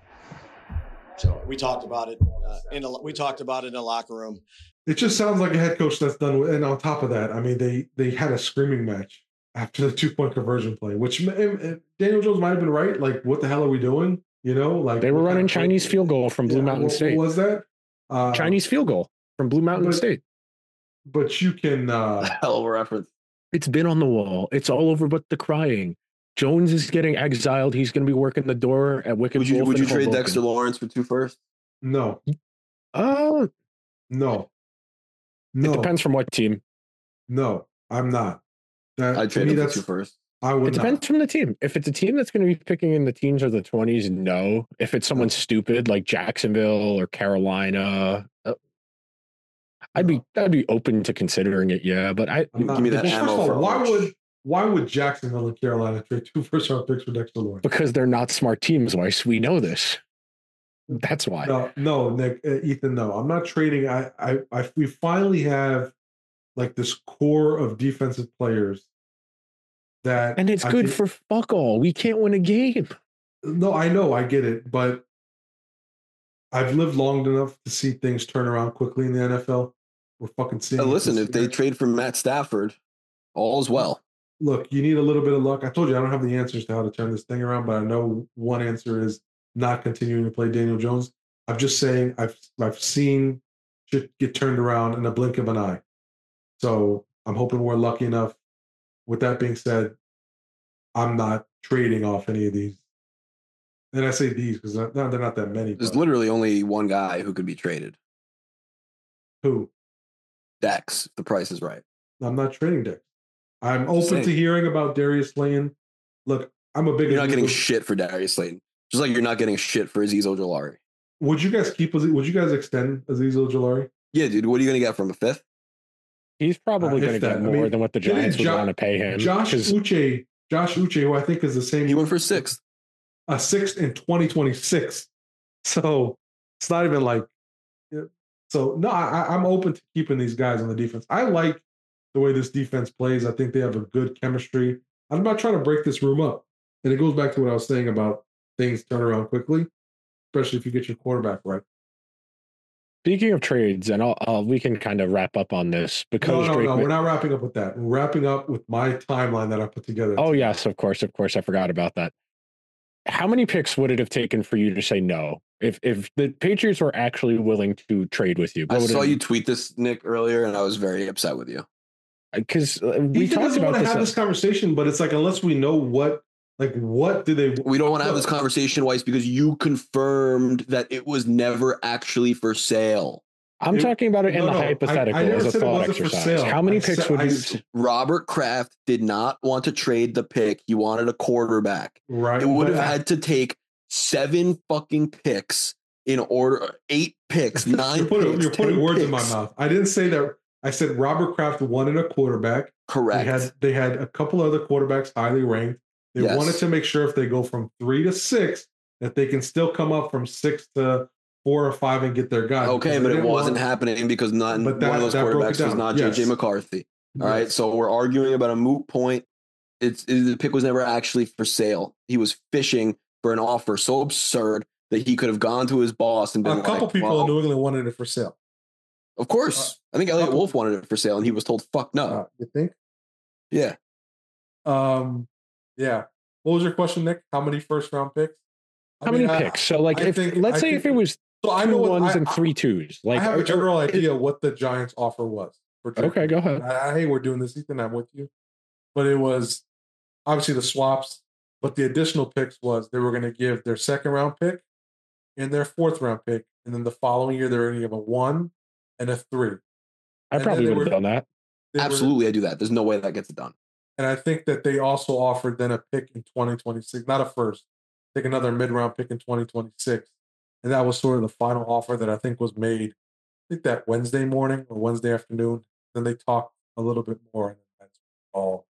So we talked about it uh, in the, we talked about it in the locker room. It just sounds like a head coach that's done with, and on top of that, I mean, they they had a screaming match after the two point conversion play, which eh, eh, Daniel Jones might have been right. Like, what the hell are we doing? You know, like They were what running kind of- Chinese field goal from Blue Yeah, Mountain what, State. What was that? Uh, Chinese field goal from Blue Mountain but- State. But you can. Uh, Hell of a reference. It's been on the wall. It's all over but the crying. Jones is getting exiled. He's going to be working the door at Wicked Would you Wolf would in you trade Hoboken. Dexter Lawrence for two firsts? no, Uh, no, it no. depends from what team. No, I'm not. That, I'd to trade me, him for that's two firsts. I would It depends not. from the team. If it's a team that's going to be picking in the teens or the twenties, no. If it's someone stupid like Jacksonville or Carolina, uh, I'd be I'd be open to considering it. Yeah, but I I'm not. Give me that Well, ammo first of for all, a why lunch. would why would Jacksonville and Carolina trade two first round picks for Dexter Lawrence? because they're not smart teams, Weiss. We know this. That's why. No, no, Nick, uh, Ethan, no. I'm not trading. I, I, I, we finally have like this core of defensive players that, And it's I good think- for fuck all. We can't win a game. No, I know, I get it, but I've lived long enough to see things turn around quickly in the N F L. We're fucking seeing. Uh, it listen, this if they year. trade for Matt Stafford, all's well. Look, you need a little bit of luck. I told you I don't have the answers to how to turn this thing around, but I know one answer is not continuing to play Daniel Jones. I'm just saying I've I've seen shit get turned around in a blink of an eye. So I'm hoping we're lucky enough. With that being said, I'm not trading off any of these. And I say these because they're not, they're not that many. There's but literally only one guy who could be traded. who? Dex, if the price is right. I'm not trading Dick. I'm open saying. to hearing about Darius Slayton. Look, I'm a big. You're not getting Aziz- shit for Darius Slayton. Just like you're not getting shit for Aziz Ojolari. Would you guys keep? Aziz- Would you guys extend Aziz Ojolari? Yeah, dude. What are you going to get from a fifth? He's probably Uh, going to if get that- I more mean, than what the yeah, Giants would Jo- want to pay him. Josh 'cause Uche, Josh Uche, who I think is the same. He went for sixth. a sixth in twenty twenty-six. So it's not even like. So no, I, I'm open to keeping these guys on the defense. I like the way this defense plays. I think they have a good chemistry. I'm not trying to break this room up, and it goes back to what I was saying about things turn around quickly, especially if you get your quarterback right. Speaking of trades, and I'll, I'll, we can kind of wrap up on this No, because no, Drake no. Ma- We're not wrapping up with that. We're wrapping up with my timeline that I put together. Oh yes, of course, of course. I forgot about that. How many picks would it have taken for you to say no? If if the Patriots were actually willing to trade with you, I saw you tweet this, Nick, earlier, and I was very upset with you. because uh, we Ethan talked doesn't about want to this. have uh, this conversation, but it's like unless we know what, like, what do they? We don't want to have this Look, conversation, Weiss, because you confirmed that it was never actually for sale. I'm It- talking about it in no, the no, I- I hypothetical never as a said it thought wasn't for exercise. sale. How many I picks said- would I you? s- Robert Kraft did not want to trade the pick. He wanted a quarterback. Right. It would but have I- had to take seven fucking picks in order, eight picks, nine you're putting, picks. you're putting 10 words picks. in my mouth. I didn't say that. I said Robert Kraft wanted a quarterback. Correct. They had they had a couple other quarterbacks highly ranked. They Yes. wanted to make sure if they go from three to six, that they can still come up from six to four or five and get their guy. Okay, Because but they it didn't wasn't want- happening because none But that- one of those that broke it quarterbacks was down. not Yes. J J McCarthy. All right, Yes. so we're arguing about a moot point. It's it, the pick was never actually for sale. He was fishing for an offer so absurd that he could have gone to his boss and been A couple like, people well, in New England wanted it for sale. of course. I think a Elliot couple- Wolf wanted it for sale, and he was told, "Fuck no." Uh, you think? Yeah, Um, yeah. What was your question, Nick? How many first round picks? I How mean, many I- picks? So, like, I if think- let's I say think- if it was So I two know what ones I, and three twos, like I have a are- general are- idea what the Giants' offer was. For Drake. Okay, go ahead. I, I hate we're doing this, Ethan. I'm with you, but it was obviously the swaps. But the additional picks was they were going to give their second round pick and their fourth round pick, and then the following year they were going to give a one and a three. I and probably then they would have were- done that. They were- absolutely, I do that. There's no way that gets done. and I think that they also offered then a pick in twenty twenty-six, not a first, take another mid round pick in twenty twenty-six. And that was sort of the final offer that I think was made, I think that Wednesday morning or Wednesday afternoon. Then they talked a little bit more. And that's all.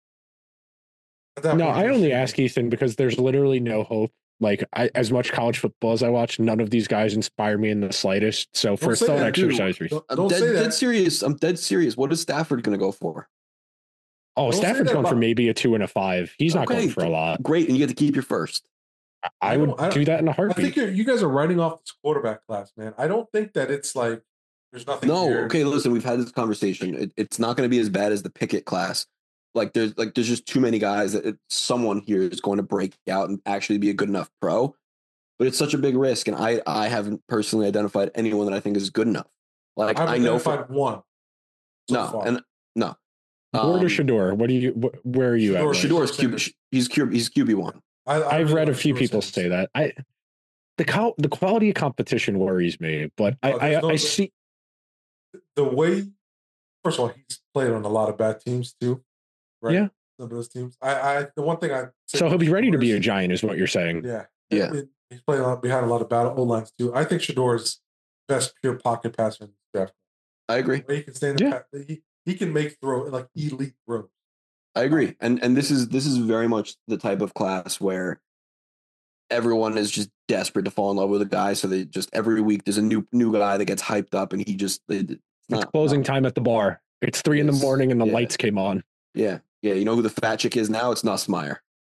At that No, point, I it was- only ask Ethan because there's literally no hope. Like, I, as much college football as I watch, none of these guys inspire me in the slightest. So, for Don't say thought that, dude. exercise reasons, Don't, I'm don't dead, say dead that. serious. I'm dead serious. What is Stafford going to go for? oh, don't say Stafford's that going for about- maybe a two and a five. He's not Okay, going for a lot. Great, and you get to keep your first. I, I I would don't- I don't- do that in a I think heartbeat. you're, you guys are writing off this quarterback class, man. I don't think that it's like there's nothing. No, here. okay, listen, we've had this conversation. It, it's not going to be as bad as the Pickett class. Like there's like there's just too many guys that it, someone here is going to break out and actually be a good enough pro. But it's such a big risk, and I I haven't personally identified anyone that I think is good enough. Like I've I know for, identified one. so no, far. and no. Where to Um, Shador? What do you? Wh- where are you Shador- at? Shador- Ryan? Shador's Q B. He's Q B. He's Q B one. I, I I've really read a like few Shador people Sanders. say that. I the co- the quality of competition worries me, but I Oh, I, there's no- I see. the way, first of all, he's played on a lot of bad teams too, right? Yeah. Some of those teams. I, I the one thing I say So he'll be ready to be a Shador giant, is what you're saying. is- yeah, Yeah. It- he's played a lot behind a lot of battle O lines too. I think Shador's best pure pocket passer in this draft. I agree. The way he can stay in the Yeah. pa- he he can make throw like elite throws. I agree. And and this is this is very much the type of class where everyone is just desperate to fall in love with a guy. So they just every week there's a new new guy that gets hyped up, and he just it, it's It's not closing not- time at the bar. It's three in the Yes. morning and the Yeah. lights came on. Yeah, yeah. You know who the fat chick is now? It's Nussmeier.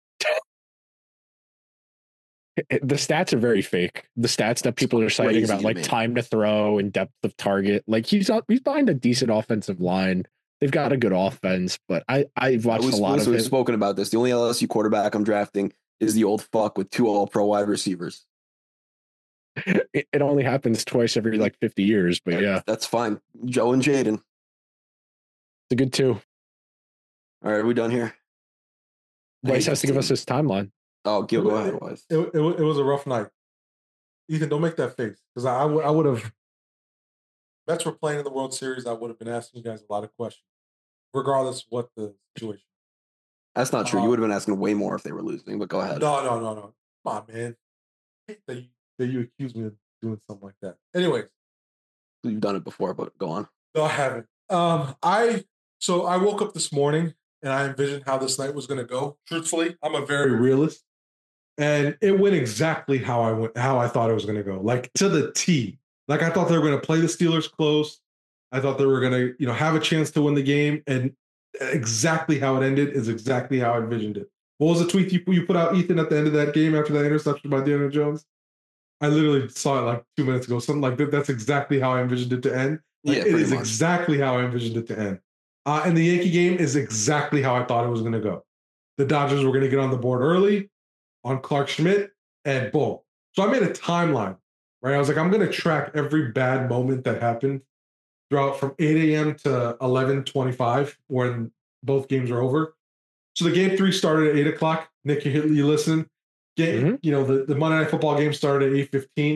It- the stats are very fake. The stats that people are citing crazy about to like me. time to throw and depth of target, like he's up, he's behind a decent offensive line. They've got a good offense, but I I've watched We've, a lot listen, of we've it. spoken about this. The only L S U quarterback I'm drafting is the old fuck with two all pro wide receivers. it. It only happens twice every like fifty years, but yeah, That's fine. Joe and Jaden. it's a good two. All right, are we done here? I Weiss hate has to this give us team. his timeline. Oh, Gil, go ahead, Wise. It, it, it was a rough night. Ethan, don't make that face because I, I would I would have. Mets were playing in the World Series. I would have been asking you guys a lot of questions, regardless of what the situation. That's not true. Uh, You would have been asking way more if they were losing, but go ahead. No, no, no, no. Come on, man. I hate that you, that you accuse me of doing something like that. Anyways, You've done it before, but go on. no, I haven't. Um, I so I woke up this morning and I envisioned how this night was going to go. Truthfully, I'm a very realist, and it went exactly how I went, how I thought it was going to go, like to the T. Like I thought they were going to play the Steelers close. I thought they were going to, you know, have a chance to win the game, and exactly how it ended is exactly how I envisioned it. What was the tweet you, you put out, Ethan, at the end of that game after that interception by Daniel Jones? I literally saw it like two minutes ago. Something like that. That's exactly how I envisioned it to end. Like, Yeah, it pretty is much. exactly how I envisioned it to end. Uh, and the Yankee game is exactly how I thought it was going to go. The Dodgers were going to get on the board early on Clark Schmidt, and boom. So I made a timeline, right? I was like, I'm going to track every bad moment that happened throughout from eight a.m. to eleven twenty-five when both games are over. So the game three started at eight o'clock. Nick, you, you listen. Game, Mhm. you know, the, the Monday Night Football game started at eight fifteen.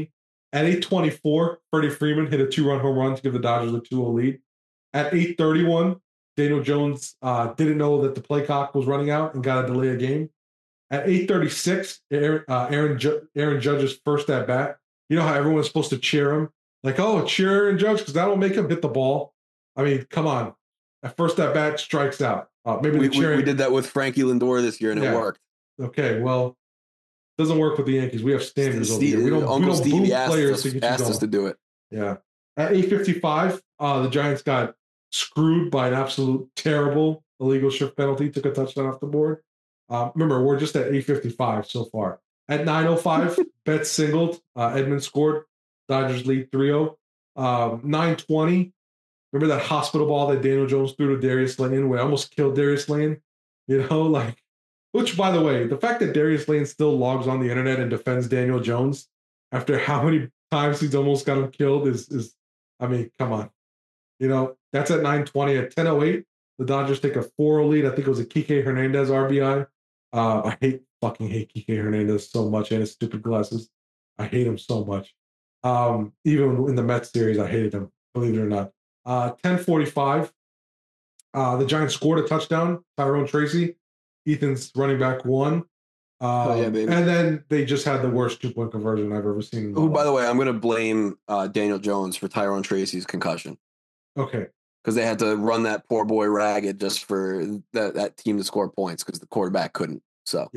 At eight twenty-four, Freddie Freeman hit a two-run home run to give the Dodgers a two oh lead. At eight thirty-one, Daniel Jones uh, didn't know that the play clock was running out and got a delay of game. At eight thirty-six, Aaron, uh, Aaron, Ju- Aaron Judge's first at bat. You know how everyone's supposed to cheer him? Like, oh, cheer Aaron Judge because that'll make him hit the ball. I mean, come on. At first at bat, strikes out. Uh, maybe we, the cheering. we, we did that with Frankie Lindor this year and Yeah. it worked. Okay, well, doesn't work with the Yankees. We have standards over Steve, here. We don't, Uncle we don't Stevie boo asked, players us, to get you asked going. us to do it. Yeah. At eight fifty-five, uh, the Giants got screwed by an absolute terrible illegal shift penalty. Took a touchdown off the board. Uh, remember, we're just at eight fifty-five so far. At nine oh five, Betts singled. Uh, Edmonds scored. Dodgers lead three oh. Um, nine twenty. Remember that hospital ball that Daniel Jones threw to Darius Slayton where I almost killed Darius Slayton? You know, like, which, by the way, the fact that Darius Slayton still logs on the internet and defends Daniel Jones after how many times he's almost got him killed is, is I mean, come on. You know, that's at nine twenty. At ten oh eight, the Dodgers take a four oh lead. I think it was a Kike Hernandez R B I. Uh, I hate, fucking hate Kike Hernandez so much and his stupid glasses. I hate him so much. Um, even in the Mets series, I hated him, believe it or not. Uh, ten forty-five, uh, the Giants scored a touchdown. Tyrone Tracy, Ethan's running back, won. Um, Oh, yeah, baby. And then they just had the worst two-point conversion I've ever seen. in my Who, by life. the way, I'm going to blame uh, Daniel Jones for Tyrone Tracy's concussion Okay. because they had to run that poor boy ragged just for that, that team to score points because the quarterback couldn't. So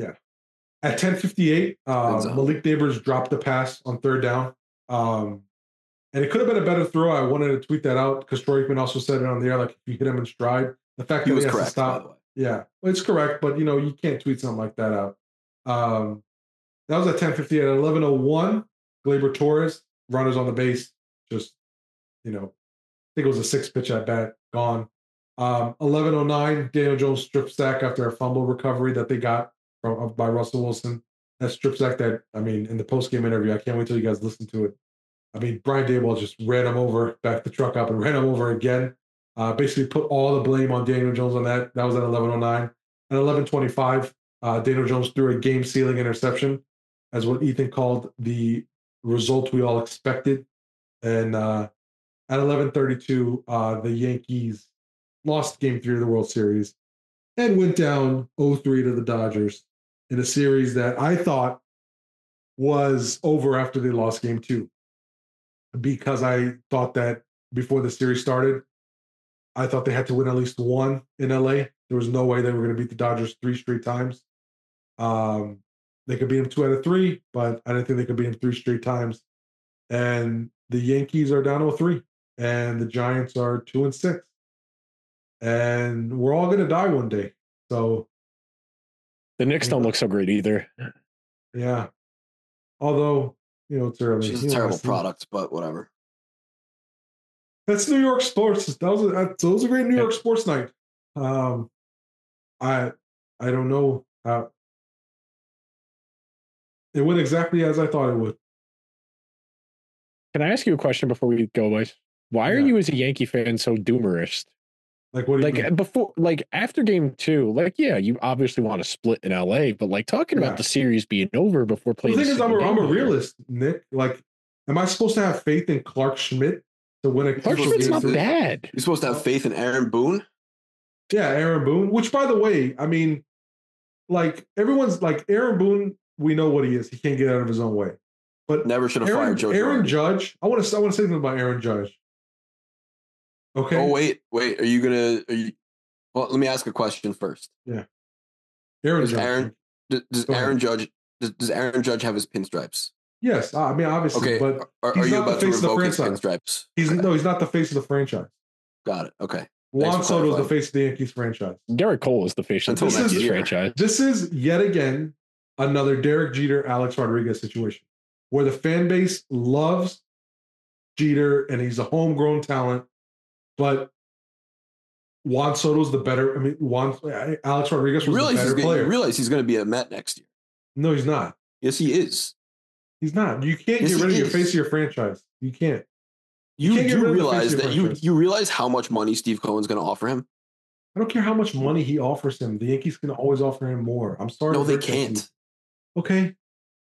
At ten fifty-eight, uh, End zone. Malik Neighbors dropped the pass on third down. Um, and it could have been a better throw. I wanted to tweet that out because Troy Aikman also said it on the air, like if you hit him in stride. The fact he that was he has to correct, by stop. the way. Yeah, well, it's correct, but you know, you can't tweet something like that out. Um, that was at ten fifty-eight. At eleven oh one, Gleyber Torres, runners on the base, just, you know, I think it was a six pitch at bat, gone. Um, eleven oh nine, Daniel Jones strip sack after a fumble recovery that they got from by Russell Wilson. That strip sack that, I mean, in the post game interview, I can't wait till you guys listen to it. I mean, Brian Daboll just ran him over, backed the truck up and ran him over again. Uh, basically put all the blame on Daniel Jones on that. That was at eleven oh nine. At eleven twenty-five, uh, Daniel Jones threw a game-sealing interception, as what Ethan called the result we all expected. And uh, at eleven thirty-two, uh, the Yankees lost game three of the World Series and went down oh three to the Dodgers in a series that I thought was over after they lost game two. Because I thought that before the series started, I thought they had to win at least one in L A. There was no way they were going to beat the Dodgers three straight times. Um, they could beat them two out of three, but I didn't think they could beat them three straight times. And the Yankees are down oh three, and the Giants are two and six. And we're all going to die one day. So The Knicks don't look so great either. yeah. Although, you know, it's early. She's You a know, terrible that's- product, but whatever. That's New York sports. That was a, that was a great New York sports night. Um, I I don't know how it went exactly as I thought it would. Can I ask you a question before we go, boys? Why are Yeah. you, as a Yankee fan, so doomerist? Like what do you Like mean? before, like after game two, like yeah, you obviously want to split in L A, but like talking Yeah. about the series being over before The playing. thing is, I'm a, second I'm a game here. realist, Nick. Like, am I supposed to have faith in Clark Schmidt to win a Clark You're Schmidt's game not three? bad. You're supposed to have faith in Aaron Boone? Yeah, Aaron Boone. Which, by the way, I mean, like everyone's like Aaron Boone. We know what he is. He can't get out of his own way. But Never should have Aaron, fired Joe Aaron Girardi. Judge. I want to. I want to say something about Aaron Judge. Okay. Oh, wait, wait. Are you going to... Are you? Well, let me ask a question first. Aaron Does Judge. Aaron, does, does Go ahead. Aaron Judge... Does, does Aaron Judge have his pinstripes? Yes, I mean obviously, Okay, but are, he's are you not the about to face of the revoke his franchise. pinstripes? he's Okay, no, he's not the face of the franchise. got it. Okay. Juan for Soto is the clarifying. face of the Yankees franchise. Garrett Cole is the face of Until the next Yankees year. franchise. This is yet again another Derek Jeter, Alex Rodriguez situation where the fan base loves Jeter and he's a homegrown talent, but Juan Soto's the better. I mean, Juan Alex Rodriguez You was realize, the he's better gonna, player. you realize he's going to be a Met next year. No, he's not. Yes, he is. He's not. You can't Yes, get he rid of your is. face of your franchise. You can't. You, can't get do rid of the face realize of your that you franchise. you realize how much money Steve Cohen's going to offer him? I don't care how much money he offers him. The Yankees can always offer him more. I'm sorry. No, to they break that to you. can't. Okay.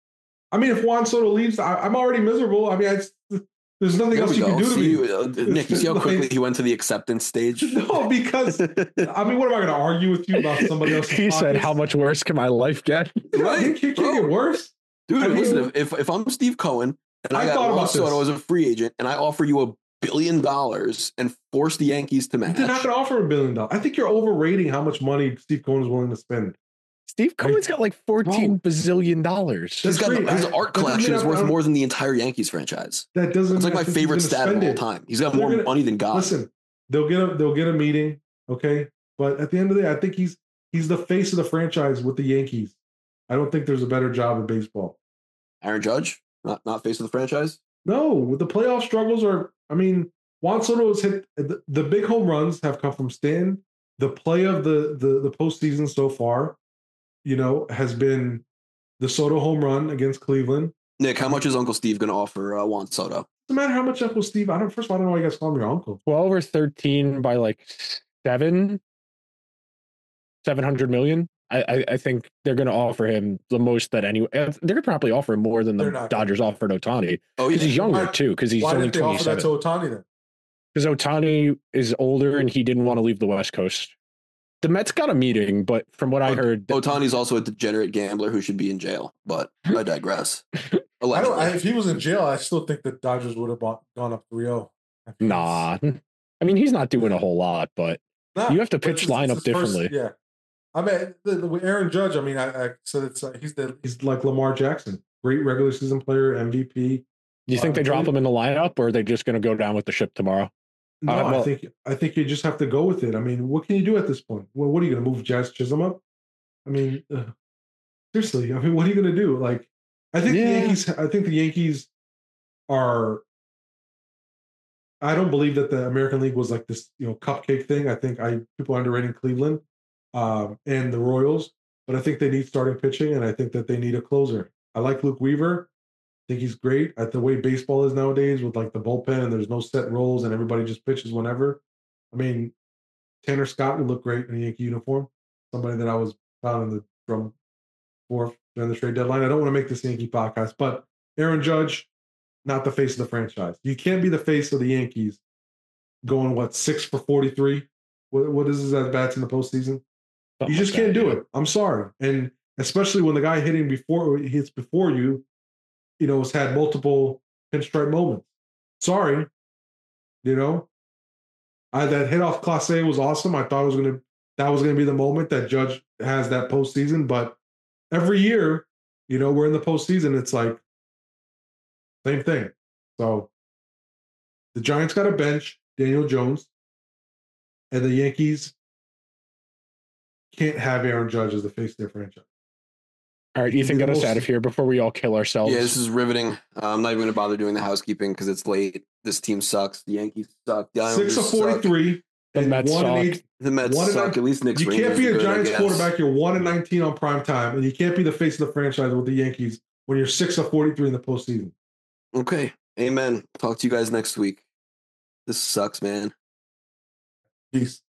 I mean, if Juan Soto leaves, I, I'm already miserable. I mean, I, there's nothing There else we you go. can do to See, me. uh, Nick, you see how quickly he went to the acceptance stage? No, because I mean, what am I going to argue with you about somebody else's He said, pockets? "How much worse can my life get?" Right, it can't get worse. Dude, I mean, listen, if, if I'm Steve Cohen and I, I got thought Juan about Soto this. as a free agent and I offer you a billion dollars and force the Yankees to match. They're not going to offer a billion dollars. I think you're overrating how much money Steve Cohen is willing to spend. Steve Cohen's got like fourteen Bro. bazillion dollars. He's got great. his I- art that doesn't collection mean is I- worth I'm- more than the entire Yankees franchise. That doesn't. It's like mean I my think he's favorite gonna stat of spend all it. time. He's got They're more gonna- money than God. Listen, they'll get a they'll get a meeting, okay? But at the end of the day, I think he's he's the face of the franchise with the Yankees. I don't think there's a better job in baseball. Aaron Judge, not not face of the franchise. No, with the playoff struggles are. I mean, Juan Soto has hit the, the big home runs have come from Stanton. The play of the the the postseason so far, you know, has been the Soto home run against Cleveland. Nick, how much is Uncle Steve going to offer uh, Juan Soto? No matter how much Uncle Steve, I don't. First of all, I don't know why you guys call him your uncle. twelve or thirteen by like seven, seven hundred million. I, I, I think they're going to offer him the most that any. They're going to probably offer him more than the They're not. Dodgers offered Otani Oh, because yeah. he's younger Why- too. Because he's Why only didn't they offer that twenty-seven. to Otani then? Because Otani is older and he didn't want to leave the West Coast. The Mets got a meeting, but from what I Ot- heard, Otani's also a degenerate gambler who should be in jail, but I digress. I don't. Allegedly. I, if he was in jail, I still think the Dodgers would have bought, gone up three oh. nah. I mean, he's not doing a whole lot, but Nah, you have to but pitch it's- lineup it's his first- differently. yeah, I mean, the, the, with Aaron Judge. I mean, I, I said it's uh, he's the he's like Lamar Jackson, great regular season player, M V P. Do you think Uh, they drop really- him in the lineup, or are they just going to go down with the ship tomorrow? No, Uh, well- I think I think you just have to go with it. I mean, what can you do at this point? Well, what are you going to move Jazz Chisholm up? I mean, uh, seriously. I mean, what are you going to do? Like, I think Yeah. the Yankees. I think the Yankees are. I don't believe that the American League was like this, you know, cupcake thing. I think I people are underrating Cleveland um, and the Royals, but I think they need starting pitching, and I think that they need a closer. I like Luke Weaver. I think he's great at the way baseball is nowadays with like the bullpen and there's no set roles and everybody just pitches whenever. I mean, Tanner Scott would look great in a Yankee uniform. Somebody that I was found in the drum for during the trade deadline. I don't want to make this Yankee podcast, but Aaron Judge, not the face of the franchise. You can't be the face of the Yankees going, what, six for forty-three? What, what is his at bats in the postseason? Something You just like can't that, do yeah. it. I'm sorry. And especially when the guy hitting before hits before you, you know, has had multiple pinstripe moments. Sorry. You know, I that hit off Clase was awesome. I thought it was gonna that was gonna be the moment that Judge has that postseason. But every year, you know, we're in the postseason, it's like same thing. So the Giants got a bench, Daniel Jones, and the Yankees can't have Aaron Judge as the face of their franchise. All right, Ethan, The get us most- out of here before we all kill ourselves. Yeah, this is riveting. Uh, I'm not even going to bother doing the housekeeping because it's late. This team sucks. The Yankees suck. The Islanders Six of suck. forty-three. The and Mets one and suck. eight. The Mets One and suck. nine- At least Nick's You Rangers can't be are a good, I Giants guess. quarterback. You're one and nineteen on prime time, and you can't be the face of the franchise with the Yankees when you're six of forty-three in the postseason. Okay. Amen. Talk to you guys next week. This sucks, man. Peace.